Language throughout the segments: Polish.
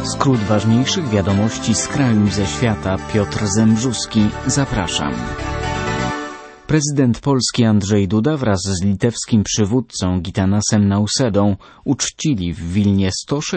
Skrót ważniejszych wiadomości z kraju i ze świata. Piotr Zembrzuski. Zapraszam. Prezydent Polski Andrzej Duda wraz z litewskim przywódcą Gitanasem Nausedą uczcili w Wilnie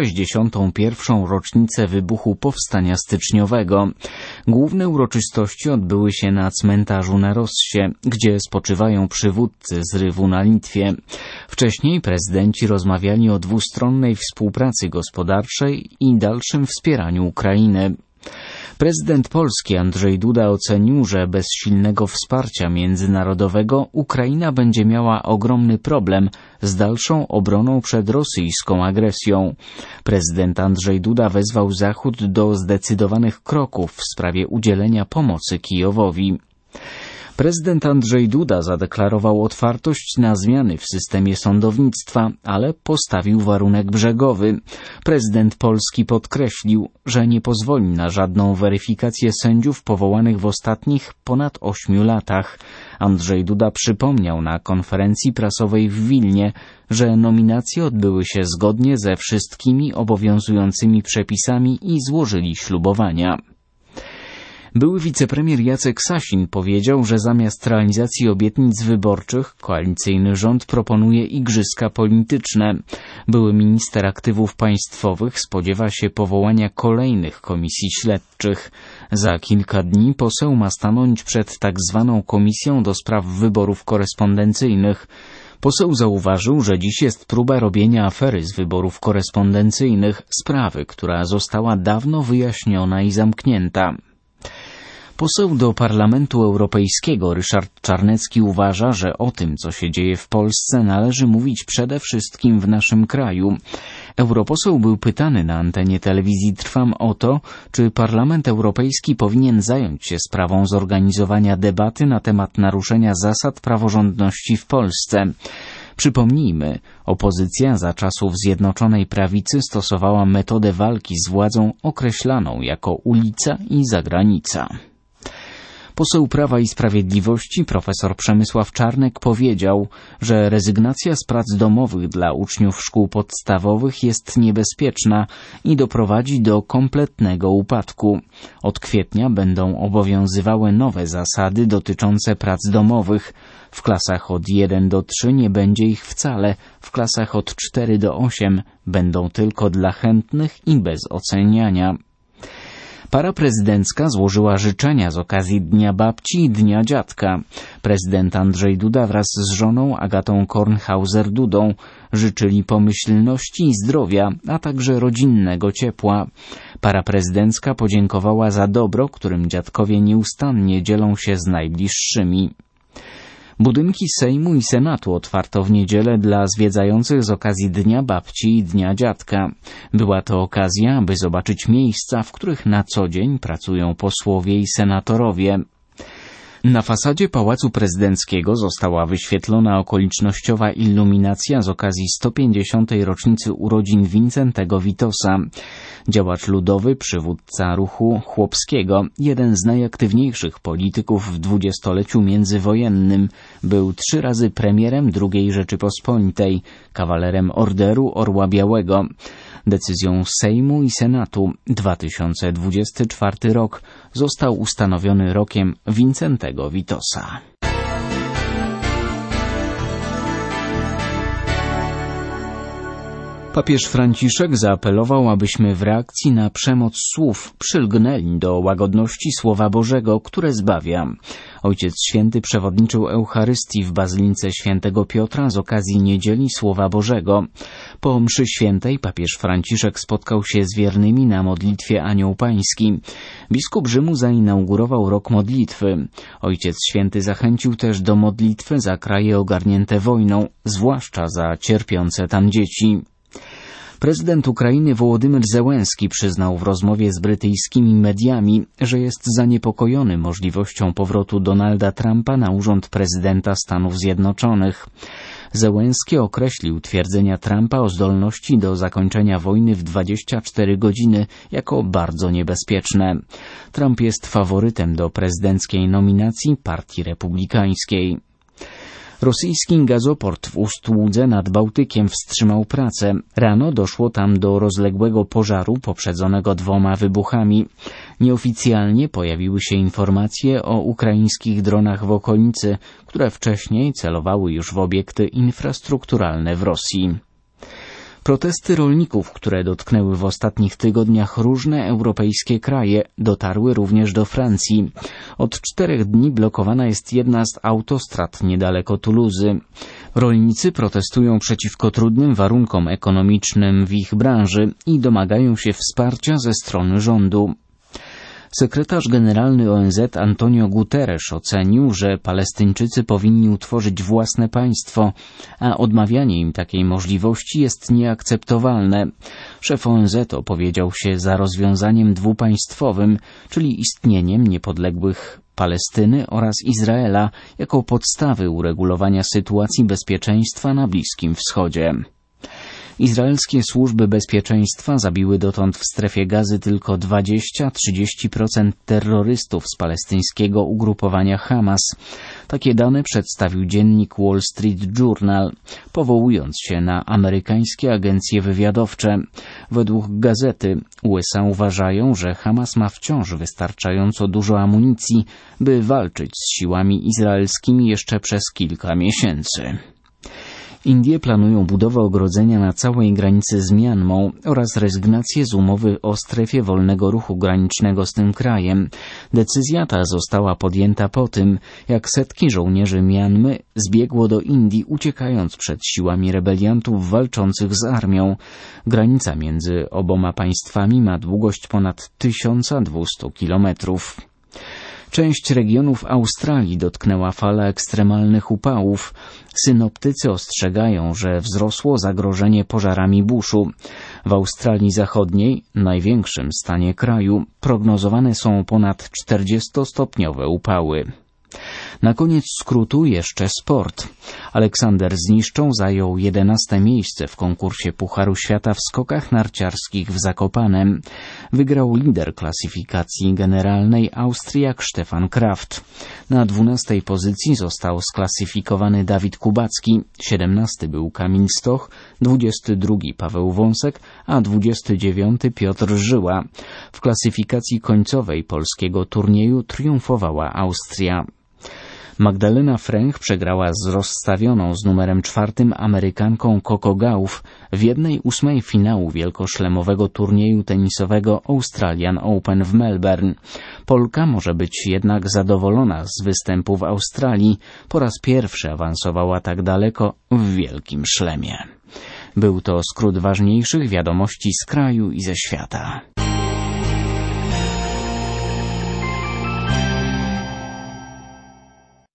161. rocznicę wybuchu Powstania Styczniowego. Główne uroczystości odbyły się na cmentarzu na Rossie, gdzie spoczywają przywódcy zrywu na Litwie. Wcześniej prezydenci rozmawiali o dwustronnej współpracy gospodarczej i dalszym wspieraniu Ukrainy. Prezydent Polski Andrzej Duda ocenił, że bez silnego wsparcia międzynarodowego Ukraina będzie miała ogromny problem z dalszą obroną przed rosyjską agresją. Prezydent Andrzej Duda wezwał Zachód do zdecydowanych kroków w sprawie udzielenia pomocy Kijowowi. Prezydent Andrzej Duda zadeklarował otwartość na zmiany w systemie sądownictwa, ale postawił warunek brzegowy. Prezydent Polski podkreślił, że nie pozwoli na żadną weryfikację sędziów powołanych w ostatnich ponad 8 latach. Andrzej Duda przypomniał na konferencji prasowej w Wilnie, że nominacje odbyły się zgodnie ze wszystkimi obowiązującymi przepisami i złożyli ślubowania. Były wicepremier Jacek Sasin powiedział, że zamiast realizacji obietnic wyborczych koalicyjny rząd proponuje igrzyska polityczne. Były minister aktywów państwowych spodziewa się powołania kolejnych komisji śledczych. Za kilka dni poseł ma stanąć przed tak zwaną komisją do spraw wyborów korespondencyjnych. Poseł zauważył, że dziś jest próba robienia afery z wyborów korespondencyjnych, sprawy, która została dawno wyjaśniona i zamknięta. Poseł do Parlamentu Europejskiego Ryszard Czarnecki uważa, że o tym, co się dzieje w Polsce, należy mówić przede wszystkim w naszym kraju. Europoseł był pytany na antenie telewizji Trwam o to, czy Parlament Europejski powinien zająć się sprawą zorganizowania debaty na temat naruszenia zasad praworządności w Polsce. Przypomnijmy, opozycja za czasów Zjednoczonej Prawicy stosowała metodę walki z władzą określaną jako ulica i zagranica. Poseł Prawa i Sprawiedliwości profesor Przemysław Czarnek powiedział, że rezygnacja z prac domowych dla uczniów szkół podstawowych jest niebezpieczna i doprowadzi do kompletnego upadku. Od kwietnia będą obowiązywały nowe zasady dotyczące prac domowych. W klasach od 1 do 3 nie będzie ich wcale, w klasach od 4 do 8 będą tylko dla chętnych i bez oceniania. Para prezydencka złożyła życzenia z okazji Dnia Babci i Dnia Dziadka. Prezydent Andrzej Duda wraz z żoną Agatą Kornhauser-Dudą życzyli pomyślności i zdrowia, a także rodzinnego ciepła. Para prezydencka podziękowała za dobro, którym dziadkowie nieustannie dzielą się z najbliższymi. Budynki Sejmu i Senatu otwarto w niedzielę dla zwiedzających z okazji Dnia Babci i Dnia Dziadka. Była to okazja, aby zobaczyć miejsca, w których na co dzień pracują posłowie i senatorowie. Na fasadzie Pałacu Prezydenckiego została wyświetlona okolicznościowa iluminacja z okazji 150. rocznicy urodzin Wincentego Witosa. Działacz ludowy, przywódca ruchu chłopskiego, jeden z najaktywniejszych polityków w dwudziestoleciu międzywojennym, był 3 razy premierem II Rzeczypospolitej, kawalerem Orderu Orła Białego. Decyzją Sejmu i Senatu 2024 rok został ustanowiony rokiem Wincentego Witosa. Papież Franciszek zaapelował, abyśmy w reakcji na przemoc słów przylgnęli do łagodności Słowa Bożego, które zbawia. Ojciec Święty przewodniczył Eucharystii w Bazylice Świętego Piotra z okazji Niedzieli Słowa Bożego. Po mszy świętej papież Franciszek spotkał się z wiernymi na modlitwie Anioł Pański. Biskup Rzymu zainaugurował rok modlitwy. Ojciec Święty zachęcił też do modlitwy za kraje ogarnięte wojną, zwłaszcza za cierpiące tam dzieci. Prezydent Ukrainy Wołodymyr Zełenski przyznał w rozmowie z brytyjskimi mediami, że jest zaniepokojony możliwością powrotu Donalda Trumpa na urząd prezydenta Stanów Zjednoczonych. Zełenski określił twierdzenia Trumpa o zdolności do zakończenia wojny w 24 godziny jako bardzo niebezpieczne. Trump jest faworytem do prezydenckiej nominacji Partii Republikańskiej. Rosyjski gazoport w Ust-Łudze nad Bałtykiem wstrzymał pracę. Rano doszło tam do rozległego pożaru poprzedzonego 2 wybuchami. Nieoficjalnie pojawiły się informacje o ukraińskich dronach w okolicy, które wcześniej celowały już w obiekty infrastrukturalne w Rosji. Protesty rolników, które dotknęły w ostatnich tygodniach różne europejskie kraje, dotarły również do Francji. Od 4 dni blokowana jest jedna z autostrad niedaleko Toulouse. Rolnicy protestują przeciwko trudnym warunkom ekonomicznym w ich branży i domagają się wsparcia ze strony rządu. Sekretarz generalny ONZ Antonio Guterres ocenił, że Palestyńczycy powinni utworzyć własne państwo, a odmawianie im takiej możliwości jest nieakceptowalne. Szef ONZ opowiedział się za rozwiązaniem dwupaństwowym, czyli istnieniem niepodległych Palestyny oraz Izraela jako podstawy uregulowania sytuacji bezpieczeństwa na Bliskim Wschodzie. Izraelskie służby bezpieczeństwa zabiły dotąd w strefie Gazy tylko 20–30% terrorystów z palestyńskiego ugrupowania Hamas. Takie dane przedstawił dziennik Wall Street Journal, powołując się na amerykańskie agencje wywiadowcze. Według gazety USA uważają, że Hamas ma wciąż wystarczająco dużo amunicji, by walczyć z siłami izraelskimi jeszcze przez kilka miesięcy. Indie planują budowę ogrodzenia na całej granicy z Mjanmą oraz rezygnację z umowy o strefie wolnego ruchu granicznego z tym krajem. Decyzja ta została podjęta po tym, jak setki żołnierzy Mjanmy zbiegło do Indii, uciekając przed siłami rebeliantów walczących z armią. Granica między oboma państwami ma długość ponad 1200 kilometrów. Część regionów Australii dotknęła fala ekstremalnych upałów. Synoptycy ostrzegają, że wzrosło zagrożenie pożarami buszu. W Australii Zachodniej, największym stanie kraju, prognozowane są ponad 40-stopniowe upały. Na koniec skrótu jeszcze sport. Aleksander Zniszczą zajął 11. miejsce w konkursie Pucharu Świata w skokach narciarskich w Zakopanem. Wygrał lider klasyfikacji generalnej Austriak Stefan Kraft. Na 12. pozycji został sklasyfikowany Dawid Kubacki, 17. był Kamil Stoch, 22. Paweł Wąsek, a 29. Piotr Żyła. W klasyfikacji końcowej polskiego turnieju triumfowała Austria. Magdalena Fręch przegrała z rozstawioną z numerem 4 Amerykanką Coco Gauff w 1/8 finału wielkoszlemowego turnieju tenisowego Australian Open w Melbourne. Polka może być jednak zadowolona z występu w Australii. Po raz pierwszy awansowała tak daleko w wielkim szlemie. Był to skrót ważniejszych wiadomości z kraju i ze świata.